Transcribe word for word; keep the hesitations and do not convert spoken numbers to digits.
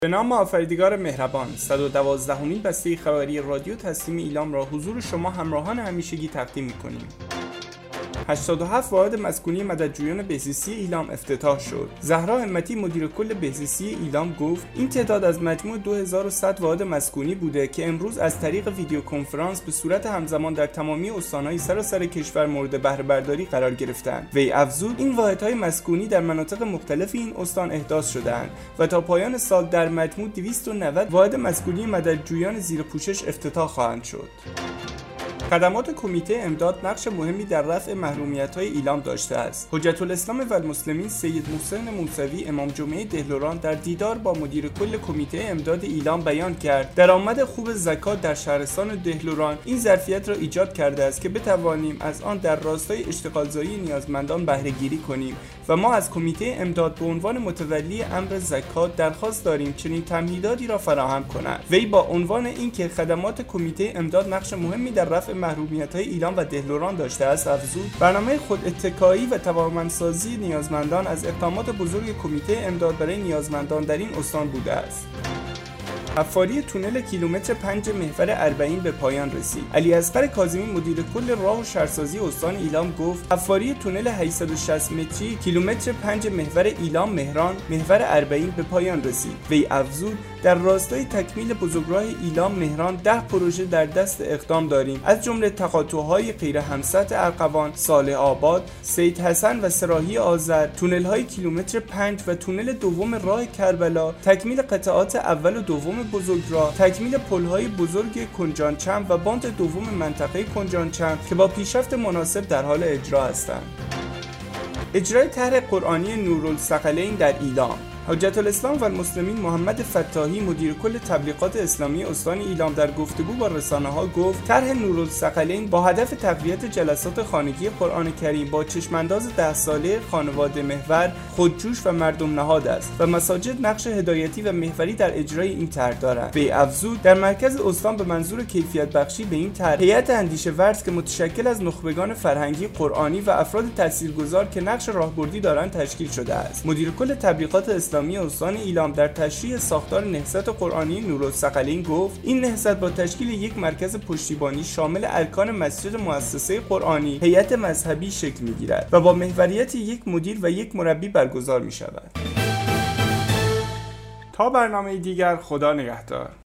به نام آفریدگار مهربان، صد و دوازدهمین بسته خبری رادیو تسلیم ایلام را حضور شما همراهان همیشگی تقدیم می‌کنیم. هشتاد و هفت واحد مسکونی مددجویان بهزیستی ایلام افتتاح شد. زهرا همتی مدیر کل بهزیستی ایلام گفت این تعداد از مجموع دو هزار و صد واحد مسکونی بوده که امروز از طریق ویدیو کنفرانس به صورت همزمان در تمامی استان‌های سراسر کشور مورد بهره برداری قرار گرفتند. وی افزود این واحدهای مسکونی در مناطق مختلف این استان احداث شده‌اند و تا پایان سال در مجموع دویست و نود واحد مسکونی مددجویان زیر پوشش افتتاح خواهند شد. خدمات کمیته امداد نقش مهمی در رفع محرومیت‌های ایلام داشته است. حجت الاسلام و المسلمین سید محسن موسوی امام جمعه دهلوران در دیدار با مدیر کل کمیته امداد ایلام بیان کرد درآمد خوب زکات در شهرستان دهلوران این ظرفیت را ایجاد کرده است که بتوانیم از آن در راستای اشتغالزایی نیازمندان بهره گیری کنیم و ما از کمیته امداد به عنوان متولی امر زکات درخواست داریم چنین تمهیداتی را فراهم کنند. وی با عنوان اینکه خدمات کمیته امداد نقش مهمی در رفع محرومیت‌های ایلام و دهلوران داشته است افزود برنامه خود اتکایی و توانمندسازی نیازمندان از اقدامات بزرگ کمیته امداد برای نیازمندان در این استان بوده است. حفاری تونل کیلومتر پنج محور اربعین به پایان رسید. علی اصغر کاظمی مدیر کل راه و شهرسازی استان ایلام گفت حفاری تونل هشتصد و شصت متری کیلومتر پنج محور ایلام مهران محور اربعین به پایان رسید. وی افزود در راستای تکمیل بزرگراه ایلام مهران ده پروژه در دست اقدام داریم از جمله تقاطع‌های غیر همسط ارغوان، صالح آباد، سید حسن و سراهی آذر، تونل‌های کیلومتر پنج و تونل دوم راه کربلا، تکمیل قطعات اول و دوم بزرگراه، تکمیل پل‌های بزرگ کنجانچم و باند دوم منطقه کنجانچم که با پیشرفت مناسب در حال اجرا هستند. اجرای طرح قرآنی نورالثقلین در ایلام. حجت الاسلام و المسلمین محمد فتاحی مدیر کل تبلیغات اسلامی استان ایلام در گفتگو با رسانه‌ها گفت طرح نورالثقلین با هدف تقویت جلسات خانگی قرآن کریم با چشمانداز ده ساله خانواده محور، خودجوش و مردم نهاد است و مساجد نقش هدایتی و محوری در اجرای این طرح دارند. وی افزود در مرکز استان به منظور کیفیت بخشی به این طرح هیئت اندیشه ورز که متشکل از نخبگان فرهنگی قرآنی و افراد تاثیرگذار که نقش راهبردی دارند تشکیل شده است. مدیر کل تبلیغات اسلامی استان ایلام در تشریح ساختار نهضت قرآنی نورالثقلین گفت این نهضت با تشکیل یک مرکز پشتیبانی شامل ارکان مسجد مؤسسه قرآنی، هیئت مذهبی شکل می‌گیرد و با محوریت یک مدیر و یک مربی برگزار می‌شود. تا برنامه دیگر، خدا نگهدار.